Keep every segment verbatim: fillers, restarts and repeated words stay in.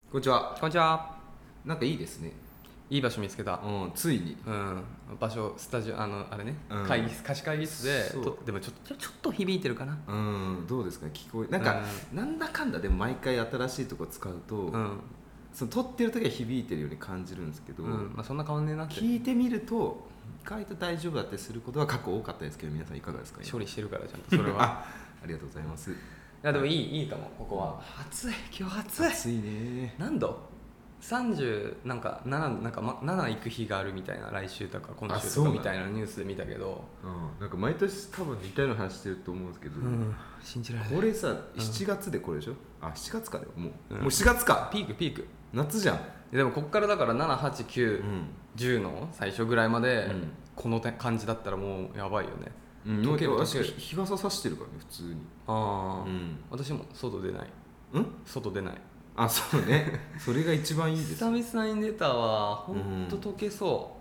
こんにちは。 こんにちは。 なんかいいですね。 いい場所見つけた。 うん、ついに。 うん、場所、スタジオ、あの、あれね、 うん、 会議室、貸し会議室で、 そうとでもちょっと、ちょっと響いてるかな。 うん、どうですかね、聞こえ、なんか、うん、なんだかんだでも毎回新しいとこ使うと、うん、その撮ってる時は響いてるように感じるんですけど、 うんまあ、そんな変わんねえなって。 聞いてみると、意外と大丈夫だってすることは過去多かったですけど、皆さんいかがですか？ 処理してるから、ちゃんとそれは。 あ、ありがとうございます。いや、でもいい、いいかも、ここは。暑い、今日暑い。 暑いね。 何度さんじゅうなんかなななんか、ま、なな行く日があるみたいな、来週とか今週とかみたいなニュースで見たけど、 うん、なんか毎年多分似たような話してると思うんですけど、うん、 信じられない。 これさしちがつでこれでしょ、うん、あしちがつかでもう、うん、もうしがつか、 ピークピーク夏じゃん。 でもこっからだからななはちきゅうじゅうの最初ぐらいまで、うん、この感じだったらもうやばいよね。 うん、溶ける溶ける。日傘さしてるからね普通に。 ああ、うん、私も外出ない。 うん外出ない。 あ、そうね。それが一番いいです。 久々に出たわ。ほんと溶けそう。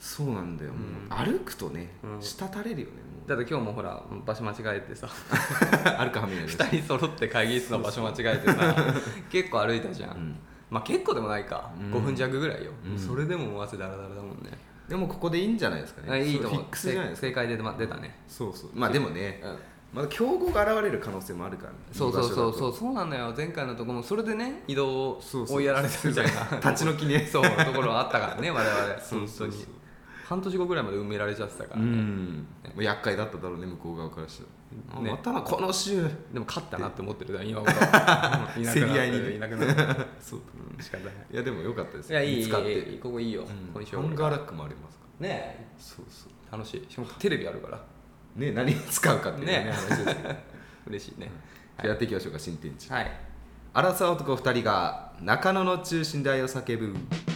そうなんだよ、うん、歩くとね、うん、滴れるよね。もうだって今日もほら場所間違えてさ歩くはめになるふたり揃って会議室の場所間違えてさ結構歩いたじゃん、うん、まあ結構でもないか、うん、ごふん弱ぐらいよ、うん、それでももう汗だらだらだもんね。 でもここでいいんじゃないですかね。 いいと思う。 フィックスじゃないですか。 正解で出たね。 そうそう。まあでもね、うん、まだ競合が現れる可能性もあるからね。 そうそうそうそうそうなんだよ。前回のところもそれでね、移動を追いやられたみたいな立ち退きねそうところあったからね、我々。本当に半年後ぐらいまで埋められちゃってたからね。うんね、厄介だっただろうね、向こう側からしたら、ね、またなこの週でも勝ったなって思ってるだ今頃競り合いにいなくなったそう、 うん、仕方ない。 いやでも良かったです。 いやいい、いい、ここいいよ、うん、 今週ハンガーラックもありますからねえ。 そうそう、 楽しい。しかもテレビあるからね、何に使うかっていうね、ね話ですね嬉しいね、 うん、やっていきましょうか。新天地。 はい。 アラサー男ふたりが中野の中心で愛を叫ぶ。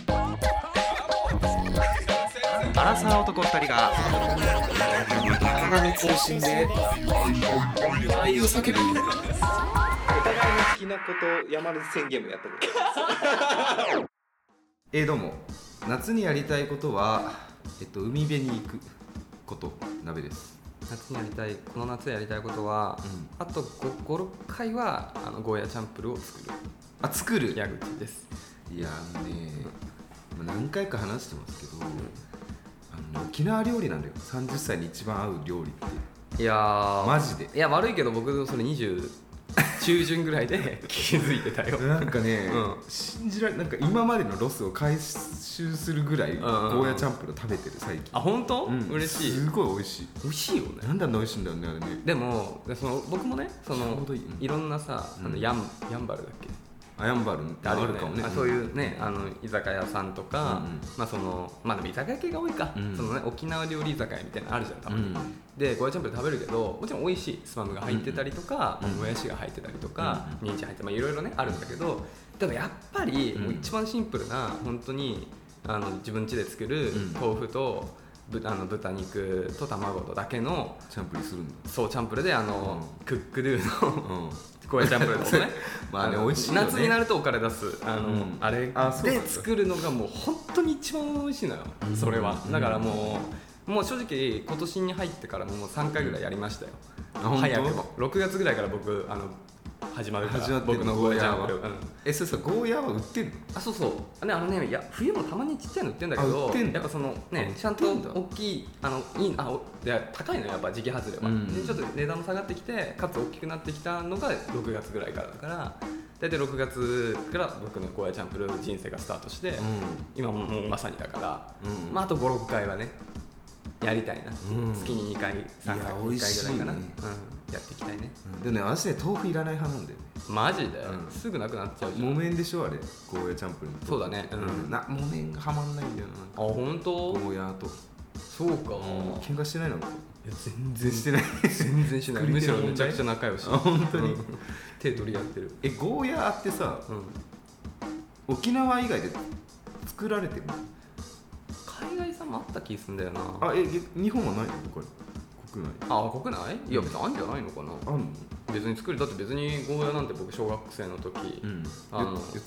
アラサー男ふたりが中野の中心で愛を叫ぶ。お互いの好きなこと山根宣言もやったことえー、どうも。夏にやりたいことは、えっと、海辺に行くこと鍋です。 夏にやりたいこの夏やりたいことは、うん、あとご、ろっかいはあのゴーヤチャンプルを作る。 あ、作る矢口です。 いやあのね、うん、何回か話してますけど、うん、あの沖縄料理なんだよ。さんじゅっさいに一番合う料理って。 いやーマジで。 いや悪いけど僕それにじゅう中旬ぐらいで気づいてたよなんかね、うん、信じられなんか今までのロスを回収するぐらいゴーヤチャンプル食べてる最近。 あ、本当？ うん、嬉しい。すごい美味しい。 美味しいよね。 なんであんな美味しいんだろうねあれね。 でもその僕もね、そのいい、うん、いろんなさ、あのヤンヤンバルだっけ、 アヤンバルってあるかもね。 あ、そういうね、あの居酒屋さんとか、うんうん、まあそのまあでも居酒屋系が多いか、うん、そのね沖縄料理居酒屋みたいなのあるじゃん、たまに。うん、でゴーヤチャンプル食べるけど、もちろん美味しい。スパムが入ってたりとか、うん、もやしが入ってたりとか、うん、人参入って、まあいろいろねあるんだけど、でもやっぱり、うん、もう一番シンプルな本当にあの自分家で作る豆腐と、うん、あの豚肉と卵とだけのチャンプルするんだ。 そうチャンプルであの、うん、クックドゥの、うんゴーヤチャンプルとねまあね、美味しいよね。 夏になるとお金出すあの、うん、あれで作るのがもう本当に一番美味しいのよ、うん、それはだからもう、もう正直今年に入ってからもうさんかいぐらいやりましたよ、うん、早くもろくがつぐらいから僕あの始まるから、僕のゴーヤチャンプル、うん、え、 そうそう、ゴーヤは売ってんの？ あ、そうそうね、あのね、いや冬もたまにちっちゃいの売ってんだけど、やっぱそのね、ちゃんと大きい、あのいいあおいや高いのよやっぱ時期外れは、うん、でちょっと値段も下がってきて、かつ大きくなってきたのがろくがつぐらいからだから、大体ろくがつから僕のゴーヤチャンプル人生がスタートして、うん、今ももうまさにだから、うん、まああとご、ろっかいはねやりたいな、うん、月ににかいさんかいいっかいぐらいかな、ね、うん、やっていきたいね、 うん、でもね、私ね豆腐いらない派なんだよね。 マジで、うん、すぐなくなっちゃうじゃん。 木綿でしょあれ、ゴーヤチャンプルの。 そうだね、 うん、な木綿がはまんないんだよな。 あ、本当？ ゴーヤとそうか、うん、 喧嘩してないのか。 いや全然してない全然してないむしろめちゃくちゃ仲良し。 あ、本当に手取り合ってる。 え、ゴーヤってさ、うん、沖縄以外で作られてるの？ 海外産もあった気すんだよな。 あ、え、日本はないのこれ？国内？ あ、国内？いや別にあるんじゃないのかな。 あんの？ 別に作る。だって別にゴーヤなんて僕小学生の時、うん、あの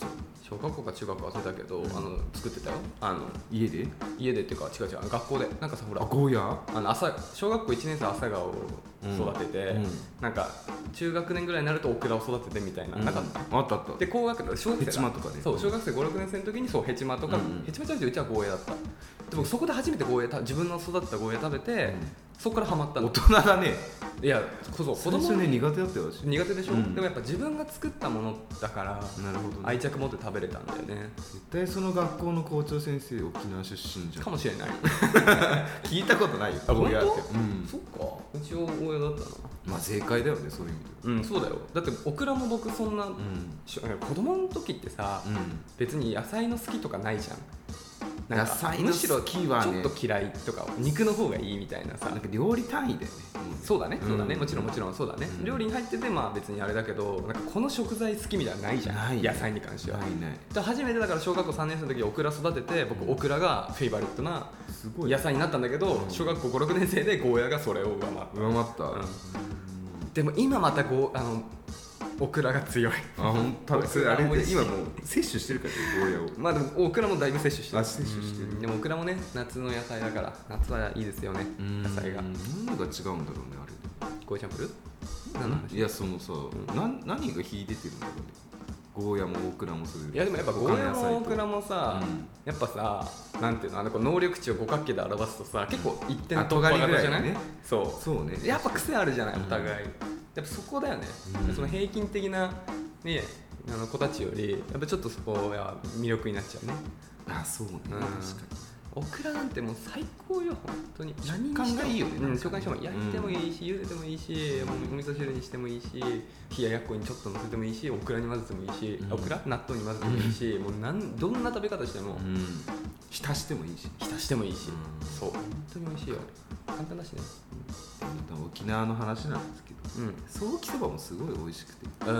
小学校か中学校忘れたけど、うん、あの作ってたよ。あの家で家でっていうか違う違う学校でなんかさほらゴーヤあの朝小学校いちねん生朝顔を育てて、うんうん、なんか中学年ぐらいになるとオクラを育ててみたいな、うん、なかったあったあったで高学年小学生ヘチマとかねそう小学生ご、ろくねん生の時にそうヘチマとか、うんうん、ヘチマじゃなくてうちはゴーヤだった。でもそこで初めてゴーヤ自分の育てたゴーヤ食べて、うん、そこからハマったの。 大人だね。 いやそう子供最初ね苦手だったよ。 苦手でしょ、うん、でもやっぱ自分が作ったものだからなるほど、ね、 愛着持って食べれたんだよね。 絶対その学校の校長先生沖縄出身じゃんかもしれない聞いたことないよゴーヤって、 うん、 そっかうちはゴーヤだったな。 まあ正解だよねそういう意味で。 うんそうだよ。だってオクラも僕そんな、うん、子供の時ってさ、うん、別に野菜の好きとかないじゃん。なんか野菜の好きはねちょっと嫌いとか肉の方がいいみたいなさ。 なんか料理単位だよね、 うん、そうだねそうだね、うん、もちろんもちろんそうだね、うん、料理に入っててまあ別にあれだけどなんかこの食材好きみたいなのないじゃん。ないね、野菜に関してはないないで初めてだから小学校さんねん生の時オクラ育てて僕、うん、オクラがフェイバリットな野菜になったんだけど、うん、小学校ご、ろくねん生でゴーヤがそれを上回った上回った、うん、 でも今またゴーあのオクラが強い。 あ、本当。それあれで今もう摂取してるからね、ゴーヤを。 まあでもオクラもだいぶ摂取してる。 あ、摂取してる。 でもオクラもね、夏の野菜だから夏はいいですよね。野菜が。 何が違うんだろうねあれ。 ゴーヤチャンプル？ 何の話？いやそのさ、うん、な何が秀でてるんだろうね。ゴーヤもオクラもそういう。 いやでもやっぱゴーヤもオクラもさ、うん、やっぱさ、なんていうのあの能力値を五角形で表すとさ、結構一点突破型じゃない？ね、 そう。 そうね。 やっぱ癖あるじゃないお互い。やっぱそこだよね、うん、その平均的な、ね、あの子たちよりやっぱちょっとそこは魅力になっちゃうね。 あ、そうね、うん、確かにオクラなんてもう最高よ本当に。 食感がいいよね。 うん、食感にしても焼いてもいいし、うん、茹でてもいいし、お味噌汁にしてもいいし、冷ややっこにちょっと乗せてもいいし、オクラに混ぜてもいいし、うん、オクラ納豆に混ぜてもいいし、うん、もうなんどんな食べ方しても、うん、 浸してもいいし浸してもいいし、うん、そう本当に美味しいよ。簡単だしね。 うん、沖縄の話なんですけど、うん、ソーキそばもすごい美味しくて、 うん、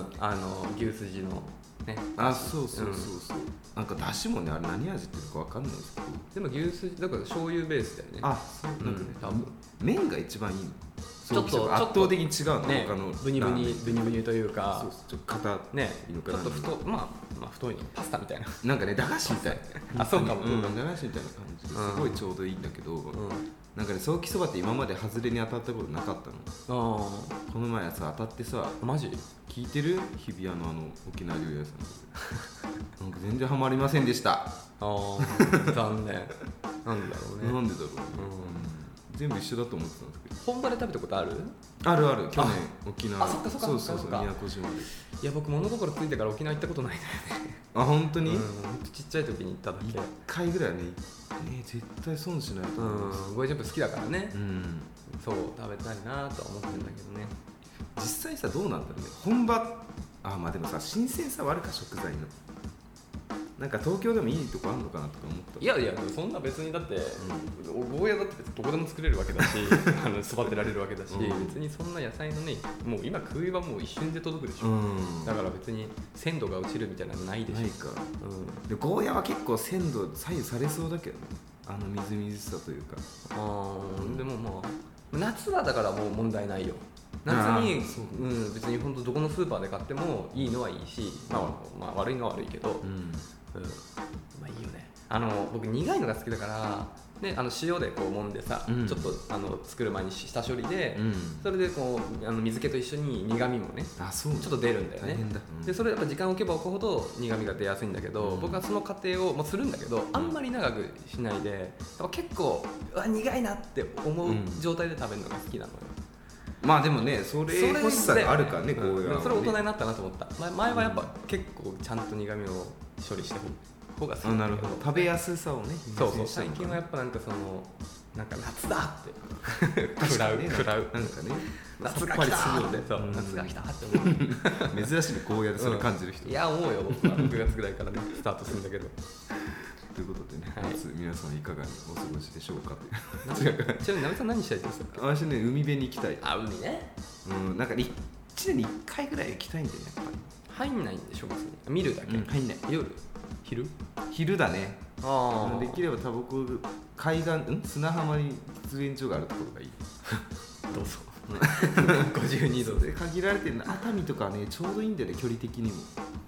あの牛すじのね。 あ、そうそうそうそう、うん、なんかだしもねあれ何味っていうかわかんないですけど、 でも牛すじだから醤油ベースだよね。 あ、そうなんかね、多分麺が一番いいの。 ちょっと圧倒的に違うの、 ね、 他のブニブニブニブニというか、 そうそうちょっと硬ね、ちょっと太、まあ、まあ太いのパスタみたいな、 なんかね駄菓子みたいあ、そうかも、 うん、駄菓子みたいな感じですごいちょうどいいんだけど、うん、なんかねソーキそばって今まで外れに当たったことなかったの。あ、この前やつ当たってさ。 マジ聞いてる？日比谷のあの沖縄料理屋さんなんか全然ハマりませんでした。ああ、残念。なんだろうね。 なんでだろうね、うん、全部一緒だと思ってたんですけど。 本場で食べたことある？ あるある、去年沖縄。 あ、そっかそっかそうそうそう、宮古島で。 いや僕物心ついてから沖縄行ったことないんだよね。 あ、本当に？ うん、ちっちゃい時に行っただけ。 いっかいぐらいはね、ね、絶対損しないと思う。 うん、ゴーヤチャンプル好きだからね、うん、そう食べたいなとは思ってるんだけどね。 実際さどうなんだろうね、本場。あ、まあでもさ新鮮さはあるか食材の。なんか東京でもいいとこあるのかなとか思った。 いやいやそんな別にだって、うん、ゴーヤだって別にどこでも作れるわけだしあの育てられるわけだし、うん、別にそんな野菜のねもう今空輸はもう一瞬で届くでしょ、うん、だから別に鮮度が落ちるみたいなのないでしょ。 ないか、うん、でゴーヤは結構鮮度左右されそうだけどね、あのみずみずしさというか。あ、 うん、でもまあ夏はだからもう問題ないよ。夏に、うん、別に本当どこのスーパーで買ってもいいのはいいし、まあ、まあ悪いのは悪いけど、うんうん、まあいいよね。あの僕苦いのが好きだからで、あの塩でこう揉んでさ、うん、ちょっとあの作る前に下処理で、うん、それでこうあの水気と一緒に苦味もね、 あ、そうちょっと出るんだよね。だ、うん、でそれやっぱ時間を置けば置くほど苦味が出やすいんだけど、うん、僕はその過程をもうするんだけどあんまり長くしないで、やっぱ結構うわ苦いなって思う状態で食べるのが好きなのよ。 まあでもね、それ欲しさがあるからね、こういう。 それ大人になったなと思った。前, 前はやっぱ結構ちゃんと苦味を処理して方が好きだけど。 なるほど。食べやすさをね。 そうそう。最近はやっぱなんかそのなんか夏だって食らう食らうなんかね。 夏が来たーって、そう、夏が来たって思う。珍しいね、ゴーヤでそれ感じる人。 いや思うよ、僕はろくがつぐらいからねスタートするんだけど。 ということでね、はい、夏皆さんいかがにお過ごしでしょうかという。ちなみになべさん何したいですか？ 私ね、海辺に行きたい。 あ、海ね。 うん、なんかいちねんにいっかいぐらい行きたいんだよね、やっぱり。 入んないんでしょ別に。見るだけ。 うん、入んない。 夜？昼？ 昼だね。 ああ。 できればタバコ海岸、ん？砂浜に喫煙所があるところがいい。 どうぞ。ごじゅうにどで限られてるの。熱海とかね、ちょうどいいんだよね、距離的にも。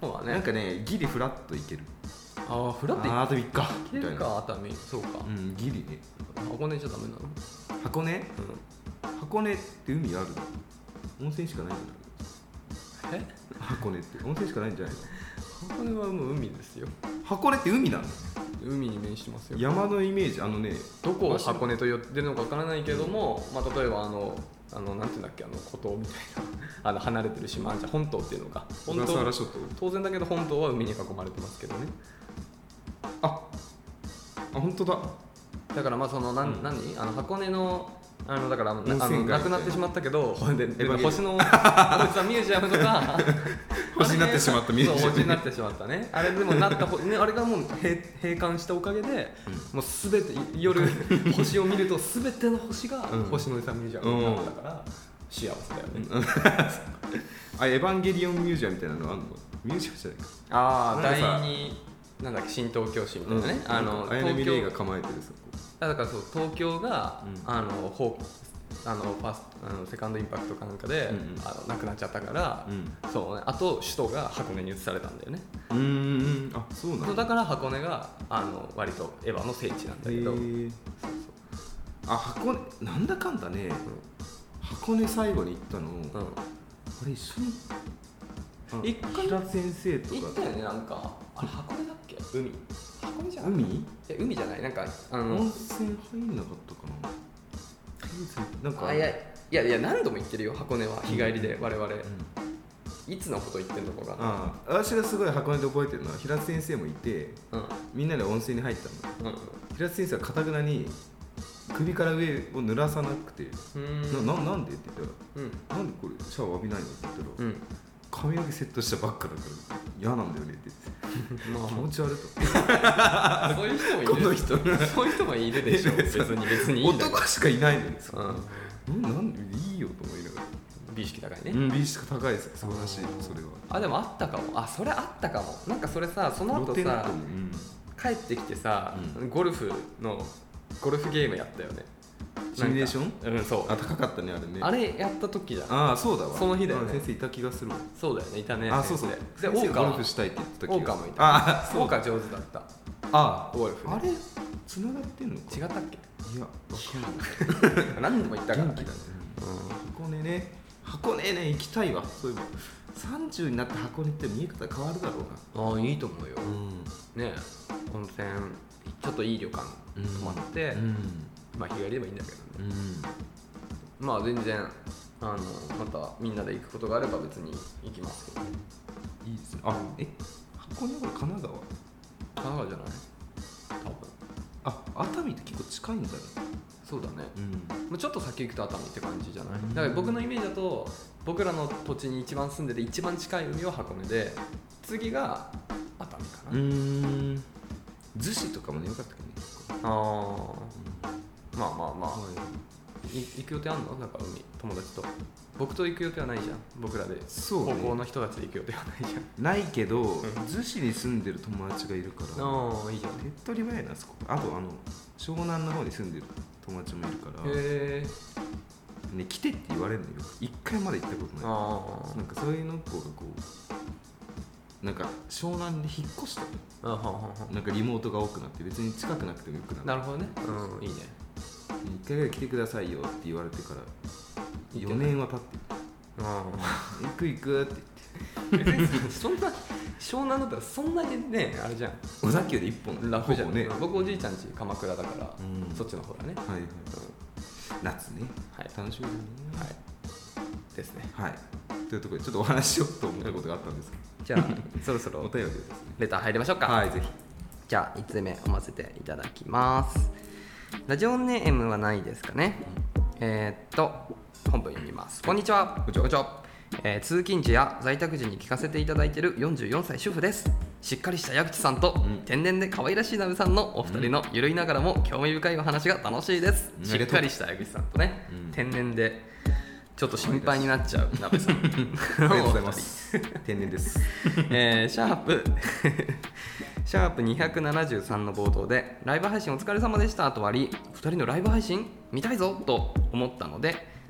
そうだね。 なんかねギリフラッといける。 ああフラッといあーあとみっかけるか熱海。そうか、 うんギリね。 箱根じゃダメなの？ 箱根、 うん、 箱根って海あるの？温泉しかないんじゃない？ え箱根って温泉しかないんじゃないの？ 箱根はもう海ですよ。 箱根って海なの？ 海に面してますよ。 山のイメージ、あのねどこを箱根と呼ってるのかわからないけども、まあ、例えばあのあのなんていうんだっけ、あの孤島みたいなあの離れてる島じゃ本島っていうのが小笠原諸島。 当然だけど本島は海に囲まれてますけどね。 ああ本当だ。 だからまあそのなん、 うん、 何あの箱根のあのだからあの温泉街なくなってしまったけどででエヴァンゲリオン星のおじさんミュージアムとか星になってしまったミュージアム。 そう星になってしまったね。あれでもなったほ、ね、あれがもう閉閉館したおかげで、うん、もうすべて夜星を見るとすべての星が星のおじさんミュージアムになったから、うん、幸せだよね。 あエヴァンゲリオンミュージアムみたいなのあるの？ミュージアムじゃないか。 ああ第二なんだっけ新東京市みたいなね、うん、あの綾波レイが構えてるそこ。 だからそう東京が、うん、あのほあのファースあのセカンドインパクトかなんかで、うんうん、あのなくなっちゃったから、うん、そうね、あと首都が箱根に移されたんだよね。 うーんあそうなんだ。 だから箱根があの割とエヴァの聖地なんだけど、そうそうあ箱根なんだかんだね、うん、箱根最後に行ったの、うん、あれ一緒に一回平先生とか行ったよね。なんかあれ箱根だっけ？海箱根じゃない？ 海？ いや海じゃないなんかあの温泉入んなかったかな。なんかあいやいやいや何度も行ってるよ箱根は日帰りで、うん、我々、うん、いつのこと言ってんのかが。 ああ私がすごい箱根で覚えてるのは平津先生もいて、うん、みんなで温泉に入ったの、うん、平津先生はかたくなに首から上を濡らさなくてな, な, なんでって言ったら、うん、なんでこれシャワー浴びないのって言ったら、うん、髪の毛セットしたばっかだから嫌なんだよねって言ってまあ気持ち悪いとそういう人もいる。この人そういう人もいるでしょ。別に別にいいんだ男しかいないのに、うん、なんでいいよと思いながら。 美意識高いね、 うん、美意識高いです。素晴らしい。それはあでもあったかも。あそれあったかも。なんかそれさその後さ、うん、帰ってきてさ、うん、ゴルフのゴルフゲームやったよね。 シミュレーション？ うんそう。 あ高かったねあれね。 あれやった時じゃん。 ああそうだわ。 その日だよね。 先生いた気がするわ。 そうだよねいたね。 あそうそう。 でオーカゴルフしたいって言った時。 オーカもいた。 あオーカ上手だった。 あゴルフ、 ね。あれ繋がってんのか。 違ったっけ？ いやわかんない。 何度も言ったから。 元気だね。うん、箱根ね箱根ね行きたいわ。そういえばさんじゅうになって箱根って見え方変わるだろうな。ああいいと思うよ。うん、ね温泉ちょっといい旅館泊まって、うん、まあ日帰りでもいいんだけどね。うん、まあ全然あのまたみんなで行くことがあれば別に行きますけど。 いいですね。あえ箱根は神奈川？ 神奈川じゃない？多分。 あ熱海って結構近いんだよ。 そうだね、 うん、 ちょっと先行くと熱海って感じじゃない、うん、だから僕のイメージだと僕らの土地に一番住んでて一番近い海は箱根で次が熱海かな。うーん逗子とかもねよかったけどね。 ああ、うん、まあまあまあ、はい、行く予定あんの？なんか海友達と。僕と行く予定はないじゃん。僕らでそう、ね、 高校の人たちで行く予定はないじゃん。 ないけど、うん、逗子に住んでる友達がいるからああいいじゃん。 手っ取り早いなそこ。あとあの湘南の方に住んでる友達もいるからへー、ね、来てって言われるのよ。一回まで行ったことない。あなんかそういうの子がこうなんか湘南に引っ越したの。あはははなんかリモートが多くなって別に近くなくてもよくなる。 なるほどね。うんいいね。 一回ぐらい来てくださいよって言われてからよねんは経ってる。あ行く行くって言って別にそんな湘南だったらそんなにねあれじゃん。 小田急で一本楽じゃんね。僕おじいちゃん家鎌倉だから、うん、そっちの方だね。 はいはい、うん、夏ね、はい、楽しみだね。 はいですね。 はいというところでちょっとお話ししようと思ったことがあったんですけどじゃあそろそろお便りですね。 レター入りましょうか。 はいぜひ。 じゃあいちつめ読ませていただきます。ラジオネームはないですかね。えー、っと本文読みます。こんにちは。こんにちは。えー、通勤時や在宅時に聞かせていただいているよんじゅうよんさい主婦です。しっかりした矢口さんと、うん、天然で可愛らしいなべさんのお二人のゆるいながらも興味深いお話が楽しいです、うん、しっかりした矢口さんとね、うん、天然でちょっと心配になっちゃうなべさんありがとうございます天然です、 えー、シャープシャープにひゃくななじゅうさんの冒頭でライブ配信お疲れ様でしたとありふたりのライブ配信見たいぞと思ったので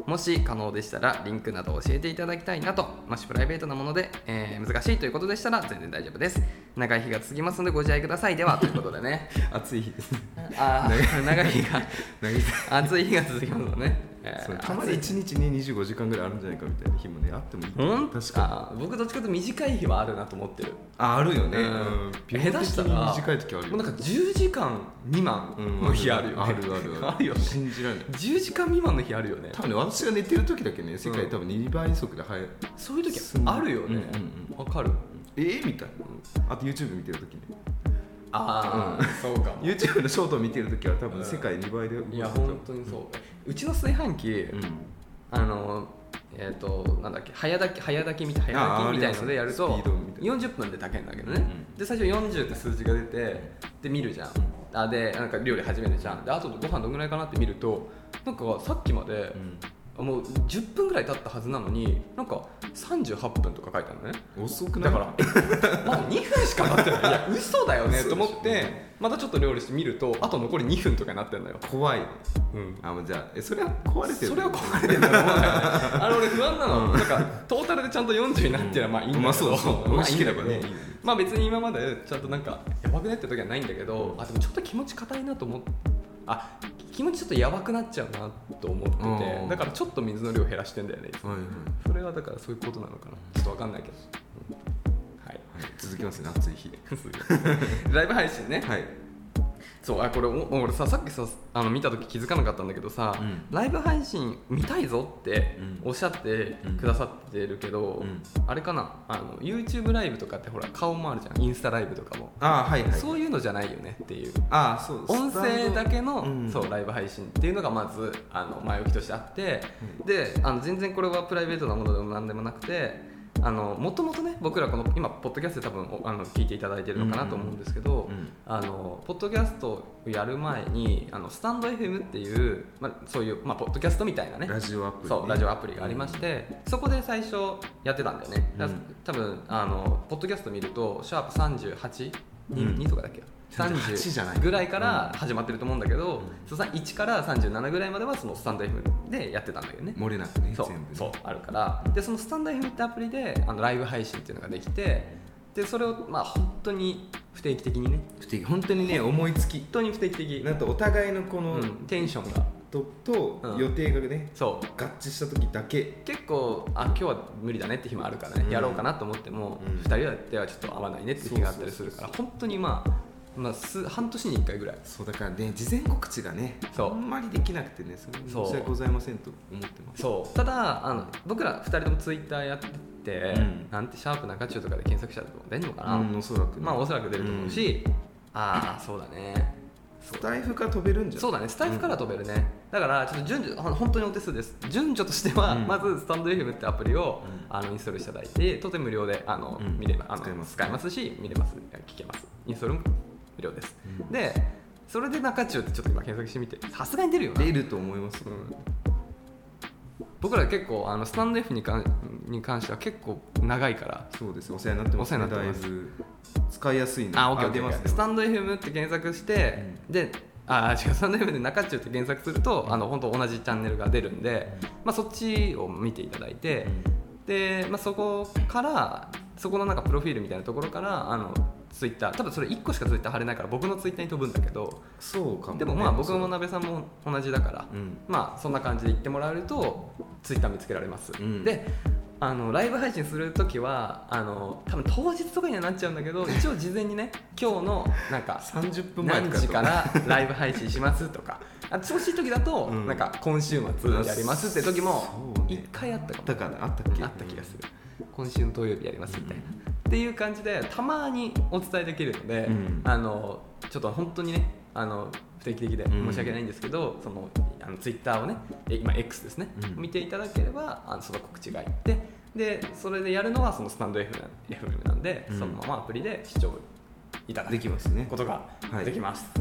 もし可能でしたらリンクなど教えていただきたいなと、もしプライベートなもので、えー、難しいということでしたら全然大丈夫です。長い日が続きますのでご自愛ください。ではということでね暑い日ですね。 あ長い日が暑い日が続きますのでね、えー、 たまにいちにちににじゅうごじかんぐらいあるんじゃないかみたいな日もねあってもいい。 ほん確かに僕どっちかというと短い日はあるなと思ってる。 ああるよね、うんうん、下手したら短い時あるよ。 もうなんかじゅうじかん未満の日あるよね、 うん、あるあるあるあるよね。 信じられない。 じゅうじかん未満の日あるよね。 多分ね、私が寝てる時だけね、世界多分にばい速で速い、うん、 そういう時あるよね。わ、うんうん、かる。 えー、みたいな。あと YouTube 見てる時ね。 ああ、うん、そうかも。 YouTube のショートを見てる時は多分世界にばいで動いてた。 いや本当にそう、うん、うちの炊飯器、うん、あのえっ、ー、となんだっけ早炊き早炊きみたいな早炊きみたいのでやるとよんじゅっぷんで炊けるんだけどね、うん、で最初よんじゅうって数字が出てで見るじゃん、あでなんか料理始めるじゃん。であとご飯どんぐらいかなって見るとなんかさっきまで、うん、もうじゅっぷんぐらい経ったはずなのになんかさんじゅうはっぷんとか書いてあるのね。 遅くないだからまだにふんしか経ってない。いや嘘だよねと思ってまたちょっと料理してみるとあと残りにふんとかになってるのよ。 怖い、 うん、 あもうじゃあえそれは壊れてる。 それは壊れてるんだと思うんだよね。あの俺不安なの、うん、なんかトータルでちゃんとよんじゅうになってるのはまあいいんだけど、うん、まあそうそうまあいいんだけど、ね、まあ別に今までちゃんとなんかやばくねって時はないんだけど、あでもちょっと気持ち硬いなと思ってあ気持ちちょっとやばくなっちゃうなと思ってて、だからちょっと水の量減らしてんだよね、はいはい、それはだからそういうことなのかなちょっと分かんないけど、うんはいはい、 続きますね暑い日ライブ配信ね、 はい、 そうあこれ俺ささっきさあの見た時気づかなかったんだけどさ、うん、ライブ配信見たいぞっておっしゃってくださってるけど、うん、あれかなあの YouTube ライブとかってほら顔もあるじゃん、インスタライブとかもあ、はいはい、 そういうのじゃないよねっていう、 あそう音声だけの、うん、そうライブ配信っていうのがまずあの前置きとしてあって、うん、であの全然これはプライベートなものでも何でもなくてもともとね僕らこの今ポッドキャストで多分あの聞いていただいてるのかなと思うんですけど、うんうん、あのポッドキャストをやる前にあのスタンド エフエム っていう、まあ、そういう、まあ、ポッドキャストみたいなねラジオアプリ、ね、 そうラジオアプリがありまして、うん、そこで最初やってたんだよね、うん、多分あのポッドキャスト見るとシャープさんじゅうはち、うん、にとかだっけさんじゅうぐらいから始まってると思うんだけど、うん、いちからさんじゅうななぐらいまではそのスタンド エフエム でやってたんだけどね、 漏れなくねそう全部ねそうあるからでそのスタンド エフエム ってアプリであのライブ配信っていうのができてでそれをまあ本当に不定期的にね不定期本当にね思いつき本当に不定期的なんとお互いのこの、 うん、テンションがと, と予定がね、うん、 そう合致した時だけ結構あ今日は無理だねって日もあるからね、うん、やろうかなと思っても、うん、ふたりではちょっと合わないねって日があったりするから本当にまあまあ、半年にいっかいぐらいそうだからね事前告知がねあんまりできなくてねそれ申し訳ございませんと思ってます。 そうただあの僕らふたりともツイッターやってて、うん、なんてシャープ中中とかで検索したら出るのかな、 うん、おそらく、ね、 まあおそらく出ると思うし、うん、ああそうだねスタイフから飛べるんじゃん。 そうだねスタイフから飛べるね、うん、だからちょっと順序本当にお手数です。順序としては、うん、まずスタンド エフエム ってアプリを、うん、あのインストールしていただいてとても無料であの、うん、見ればあの使えます使えますし見れます聞けますインストールも無料です、うん、でそれで中中ってちょっと今検索してみてさすがに出るよな。 出ると思います、うん、 僕ら結構あのスタンド F に関に関しては結構長いからそうですお世話になってます、ね、 お世話になってますだいぶ使いやすいのあ、オッケーオッケーオッケースタンド エフエム って検索して、うん、であ違うスタンド エフエム で中中って検索すると、うん、あの本当同じチャンネルが出るんで、うんまあ、そっちを見ていただいて、うんでまあ、そこからそこのなんかプロフィールみたいなところからあのツイッター多分それいっこしかツイッター貼れないから僕のツイッターに飛ぶんだけどそうかも、ね、 でもまあ僕もなべさんも同じだから、うん、まあそんな感じで言ってもらえるとツイッター見つけられます、うん、であのライブ配信するときはあの多分当日とかにはなっちゃうんだけど一応事前にね今日のなんかさんじゅっぷんまえ何時からライブ配信しますとかあ調子いい時だと、うん、なんか今週末やりますって時もいっかいあったかもだからあったっけあった気がする今週の土曜日やりますみたいな、うん、っていう感じでたまにお伝えできるので、うん、あのちょっと本当にねあの不定期的で申し訳ないんですけど、うん、そのあのツイッターをね今 X ですね、うん、見ていただければあのその告知がいってでそれでやるのはそのスタンド エフエム なんで、うん、そのままアプリで視聴いただくできますねことができます、 はい、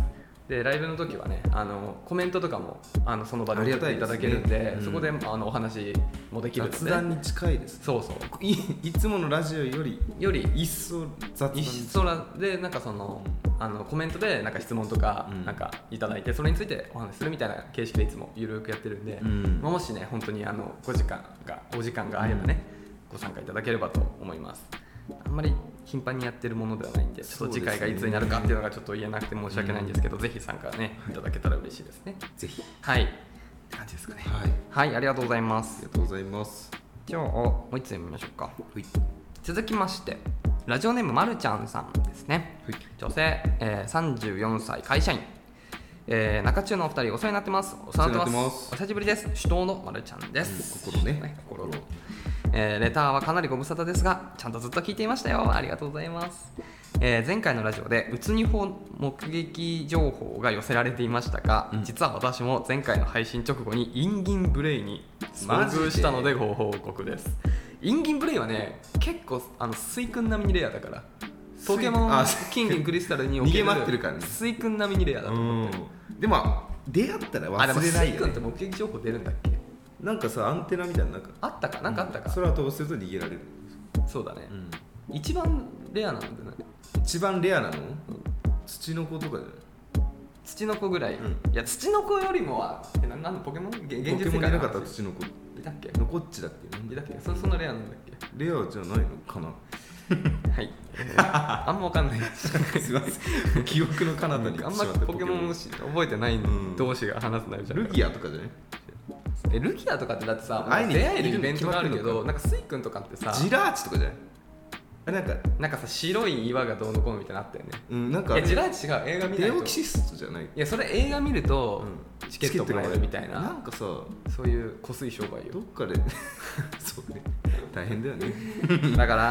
でライブの時はねあのコメントとかもあのその場で送っていただけるん で, で、ねうん、そこであのお話もできるんで、 雑談に近いです、ね、 そうそうい, いつものラジオよりより一層雑談一層でなんかその、うん、あのコメントでなんか質問とか、うん、なんかいただいてそれについてお話しするみたいな形式でいつもゆるくやってるんで、うんまあ、もしね本当にあのごじかんがお時間があればね、うん、ご参加いただければと思います。あんまり頻繁にやってるものではないんでちょっと次回がいつになるかっていうのがちょっと言えなくて申し訳ないんですけど、うん、ぜひ参加ねいただけたら嬉しいですね。 ぜひはいって感じですかね。 はい、 はい、ありがとうございます。 ありがとうございます。 じゃあもう一つ読みましょうか。はい、続きましてラジオネームまるちゃんさんですね。はい、女性、えー、さんじゅうよんさい会社員、えー、中中のお二人お世話になってます。お世話になってます。お久しぶりです。首藤のまるちゃんです。 うん、心ね、 ね心のえー、レターはかなりご無沙汰ですがちゃんとずっと聞いていましたよ。ありがとうございます。えー、前回のラジオでうつにほ目撃情報が寄せられていましたが、うん、実は私も前回の配信直後にインギンブレイに遭遇したのでご報告です。インギンブレイはね結構あのスイ君並みにレアだからポケモン金銀クリスタルに逃げ回ってるからねスイ君並みにレアだと思ってる。 でも出会ったら忘れないよね。 スイ君って目撃情報出るんだっけ。 なんかさアンテナみたいななんかあったかなんかあったか、 うん、空飛ばすると逃げられる。 そうだね、うん、一番レアなんだね。 一番レアなの、うん、土の子とかじゃない。 土の子ぐらい、うん、いや土の子よりもはえななんのポケモン現実世界ポケモンいなかった土の子いたっけ。 のこっちだっけ。 いたっけ そ, そんなレアなんだっけ。 レアじゃないのかなはい、えー、あんま分かんないすいません記憶の彼方にあんまポケモン覚えてない同士が話すなよじゃん。 ルギアとかじゃない。 えルギアとかってだってさ出会えるイベントがあるけどなんかスイ君とかってさジラーチとかじゃない。あなんかなんかさ白い岩がどうのこうのみたいなのあったよね。 うんなんかえジラーチ違う映画見ないと。 デオキシストじゃない。いやそれ映画見ると、うん、チケットもらえるみたいな。 なんかさそういうこすい商売よ。 どっかでそうね大変だよねだから、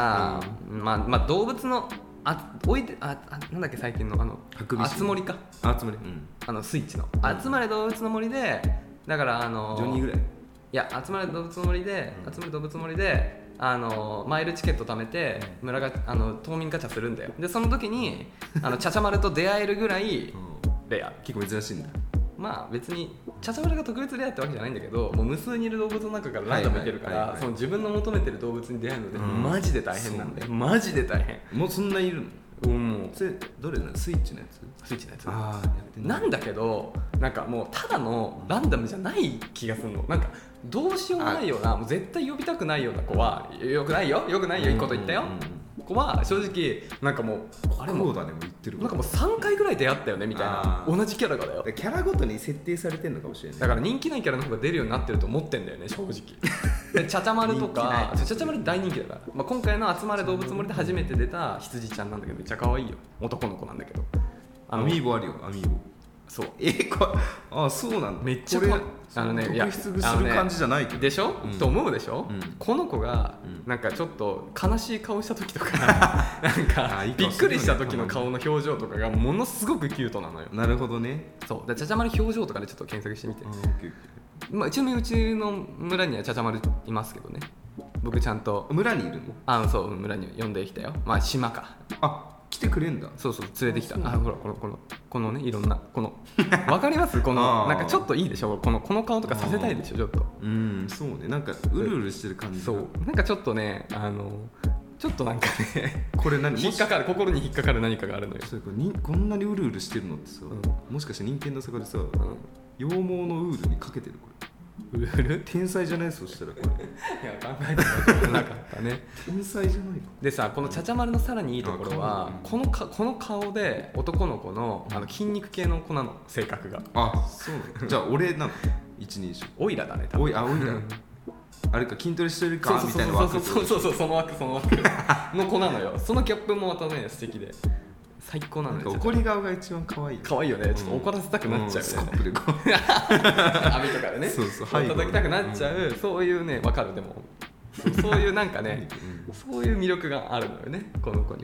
うん、まあまあ動物のあ置いてああなんだっけ最近のあのあつ森かあつ森、うん、 あのスイッチの、うん、集まれ動物の森でだからあのジョニーぐらい。 いや集まれ動物の森で、うん、集まれ動物の森であのマイルチケット貯めて村があの島民ガチャするんだよ。でその時にあのチャチャマルと出会えるぐらいレア、うん、 結構珍しいんだ。 まあ別にチャチャマルが特別レアってわけじゃないんだけどもう無数にいる動物の中からランダムいけるから、はいはいはいはい、その自分の求めてる動物に出会うので、うん、マジで大変なんだよ。マジで大変。 もうそんないるの。 うん、 それどれなの。スイッチのやつ。 スイッチのやつ。 ああなんだけどなんかもうただのランダムじゃない気がするの。なんかどうしようもないようなもう絶対呼びたくないような子はよくないよよくないよいいこと言ったよ、うんうんうん、子は正直なんかもうあれもだねもう言ってるなんかもうさんかいぐらい出会ったよねみたいな同じキャラがだよ。 キャラごとに設定されてるのかもしれない。 だから人気ないキャラの方が出るようになってると思ってんだよね正直でチャチャマルとかチャチャマル大人気だから、まあ、今回の集まれ動物森で初めて出た羊ちゃんなんだけどめっちゃ可愛いよ。男の子なんだけどアミーボあるよアミーボ。 そうえー、こあそうなんだ。 めっちゃこれあのね特筆する感じじゃないけど、 ね、でしょ、うん、と思うでしょ、うん、この子がなんかちょっと悲しい顔した時とかなんかびっくりした時の顔の表情とかがものすごくキュートなのよ。 なるほどね。 そうだチャチャマル表情とかでちょっと検索してみて。まあ、ちなみにうちの村にはチャチャマルいますけどね。僕ちゃんと村にいるの。 あそう村に呼んできたよ。まあ島か。 あ来てくれんだ。 そうそう連れてきた。あほらこのこのこのねいろんなこのわかりますこのなんかちょっといいでしょこのこの顔とかさせたいでしょちょっと。 うんそうねなんかうるうるしてる感じ。 そうなんかちょっとねあのちょっとなんかねこれ何引っかかる心に引っかかる何かがあるのよ。 それこにこんなにうるうるしてるのってさ、うん、もしかして人間の坂でさ、うん、羊毛のウールにかけてるこれ。 ウール天才じゃない。そしたらこれいや考えてもなかったね天才じゃないか。 でさこのチャチャマルのさらにいいところはこのかこの顔で男の子のあの筋肉系の子なの性格が。 あそうなのじゃあ俺なの一人称オイラだね多分。 おいあオイラあれか筋トレしてるかみたいな枠。 そうそうそうその枠その枠の子なのよ。そのギャップもまたね素敵で最高なのよ。 怒り顔が一番可愛い。 可愛いよね。ちょっと怒らせたくなっちゃうよね。スコップでこう網とかでね。 そうそう。 叩きたくなっちゃう、うん、そういうねわかるでもそういうなんかね、うん、そういう魅力があるのよねこの子には。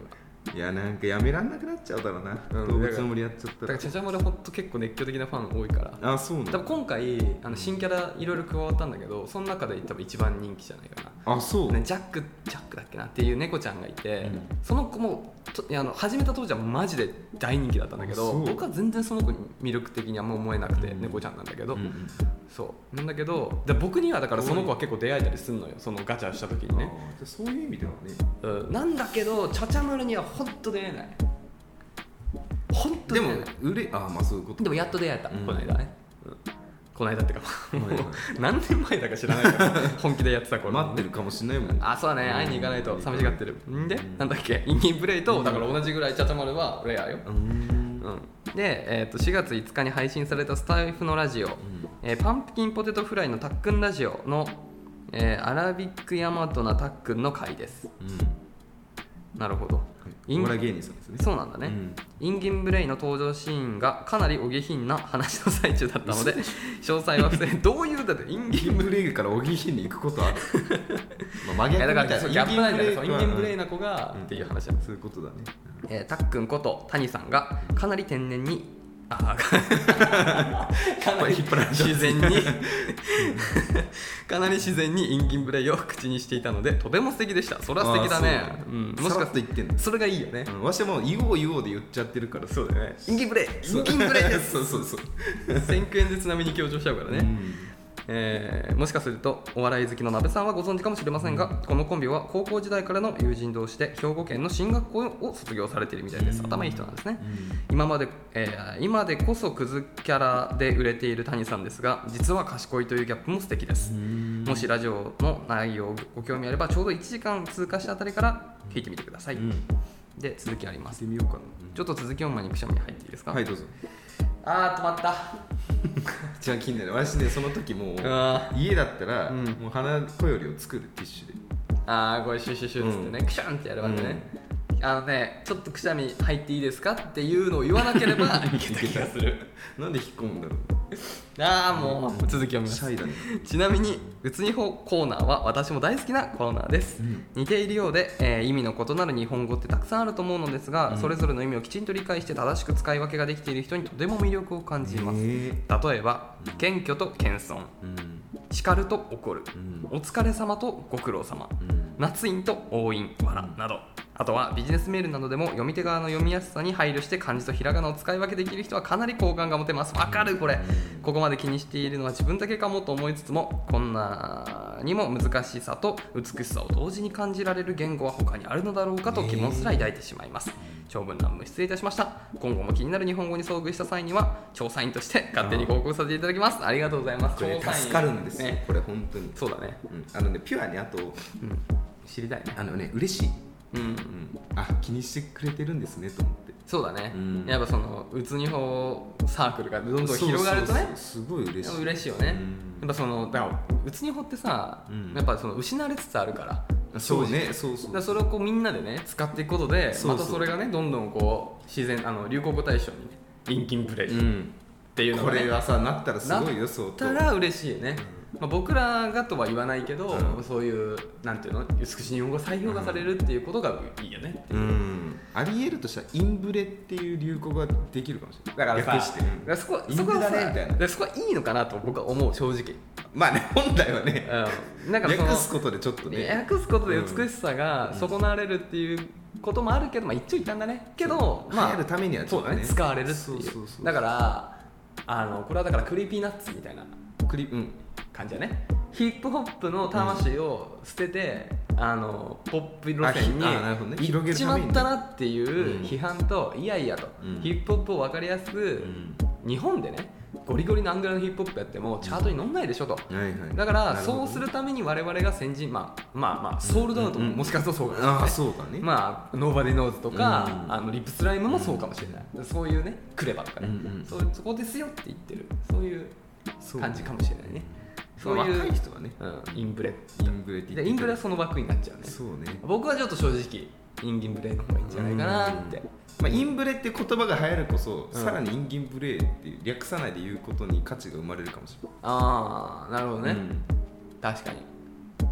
いやなんかやめらんなくなっちゃうだろうな、うん、動物の森やっちゃったら。 だからチャチャ丸ほんと結構熱狂的なファン多いから。 あ、そうなんだ。 多分今回あの新キャラいろいろ加わったんだけど、その中で多分一番人気じゃないかな。 あ、そう、 ね、ジャックジャックだっけなっていう猫ちゃんがいて、うん、その子もといやあの始めた当時はマジで大人気だったんだけど、僕は全然その子に魅力的にあんま思えなくて、うん、猫ちゃんなんだけど、うん、そうなんだけど、で僕にはだからその子は結構出会えたりするのよ、そのガチャした時にね。 そういう意味ではね、 うん、なんだけどチャチャ丸には本当出会えない。本当でも売れあまあそういうことでもやっと出会えた、うん、この間ね、うん、この間ってかもう何年前だか知らないから本気でやってた頃、 待ってるかもしれないもん。 あ、そうだね、会いに行かないと寂しがってるんで、なんだっけ、インギンプレイとだから同じぐらいチャチャ丸はレアよ。うん、うん、で、えー、としがついつかに配信されたスタイフのラジオ、うん、えー、パンプキンポテトフライのたっくんラジオの、えー、アラビックヤマトなたっくんの回です、うん、なるほど。 お笑い芸人さんですね。 そうなんだね、うん、インギンブレイの登場シーンがかなりお下品な話の最中だったので詳細は伏せどういうだってインギンブレイからお下品に行くことあるまあ真逆みたいな。 だからそうギャップなんだよ。インギンブレイな子が、うん、っていう話だ、 うん、そういうことだね、 えー、たっくんこと谷さんがかなり天然にあかなり自然にかなり自然にインギンブレイを口にしていたのでとても素敵でした。それは素敵だね。 うん、もしかして言ってんの。 それがいいよね、 うん、わしはもう言おう言おうで言っちゃってるから。 そうだね、インギンブレイインギンブレイですそうそうそうせんきゅうえんでちなみに強調しちゃうからね、うん、えー、もしかするとお笑い好きの鍋さんはご存知かもしれませんが、このコンビは高校時代からの友人同士で兵庫県の進学校を卒業されているみたいです。頭いい人なんですね、うん、今まで、えー、今でこそクズキャラで売れている谷さんですが、実は賢いというギャップも素敵です。もしラジオの内容ご興味あればちょうどいちじかん通過したあたりから聞いてみてください、うん、で続きあります。 見てみようかな、 うん、ちょっと続きを前にくしゃみに入っていいですか。 はい、どうぞ。 あー止まった一番気になる。私ね、その時もう家だったら、うん、もう鼻こよりを作るティッシュで、 あーこれシュシュシュっつってね、うん、クシャンってやるわけね、うん、あのね、ちょっとくしゃみ入っていいですかっていうのを言わなければいけた気がするなんで引っ込むんだろう。 ああもう続きを見ます。 シャイだね。 ちなみにうつにほコーナーは私も大好きなコーナーです、うん、似ているようで、えー、意味の異なる日本語ってたくさんあると思うのですが、うん、それぞれの意味をきちんと理解して正しく使い分けができている人にとても魅力を感じます。例えば謙虚と謙遜、うん、叱ると怒る、うん、お疲れ様とご苦労様、うん、夏印と応印笑など、あとはビジネスメールなどでも読み手側の読みやすさに配慮して漢字とひらがなを使い分けできる人はかなり好感が持てます。わかるこれ。ここまで気にしているのは自分だけかもと思いつつも、こんなにも難しさと美しさを同時に感じられる言語は他にあるのだろうかと疑問すら抱いてしまいます。長文乱文失礼いたしました。今後も気になる日本語に遭遇した際には調査員として勝手に報告させていただきます。ありがとうございます。 これ助かるんですよ、ね、これ本当にそうだね、 うん、あのねピュアにあと、うん、 知りたいね。 あのね嬉しい、うんうん、あ気にしてくれてるんですねと思って。 そうだね、うん、やっぱそのうつにほサークルがどんどん広がるとね、そうそうそうすごい嬉しい嬉しいよね、うん、やっぱそのだからうつにほってさ、うん、やっぱその失われつつあるからそうねそうそうだそれをこうみんなでね使っていくことでまたそれがねどんどんこう自然あの流行語大賞にねインキンプレイっていうのが、ね、 これはさなったらすごいよ。そうなったら嬉しいね、うんまあ、僕らがとは言わないけど、うん、そういうなんていうの美しい日本語が採用がされるっていうことがいいよね、 うん、ありえるとしたらインブレっていう流行語ができるかもしれない。 だからさ、 略して、うん、 だからそこインブレだねみたいな、そこはいいのかなと僕は思う正直。 まあね本来はね、 うん、なんかその略すことでちょっとね略すことで美しさが損なわれるっていうこともあるけど、まあ一長一短だねけど、まあ流行るためにはちょっとね使われるっていう。そうそうそうだからあのこれはだからクリーピーナッツみたいなクリ、うん、感じだね。ヒップホップの魂を捨てて、うん、あのポップ路線に行っちまったなっていう批判と、いやいやと、うん、ヒップホップを分かりやすく、うん、日本でねゴリゴリのアングラのヒップホップやってもチャートに乗んないでしょと、うんはいはい、だからそうするために我々が先人、まあまあまあソウルドアウトももしかするとそうかもしれない、 あそうだね、 まあノーバディノーズとか、うん、あのリップスライムもそうかもしれない、うん、そういうねクレバとかね、うんうん、そうそこですよって言ってるそういう感じかもしれないね。そういう若い人はね、 うん、インブレインブレって言ってインブレはその枠になっちゃうね。 そうね。 僕はちょっと正直インギンブレの方がいいんじゃないかなって。 まあ、インブレって言葉が流行るこそ、うん、さらにインギンブレっていう略さないで言うことに価値が生まれるかもしれない。 ああなるほどね、うん、確かに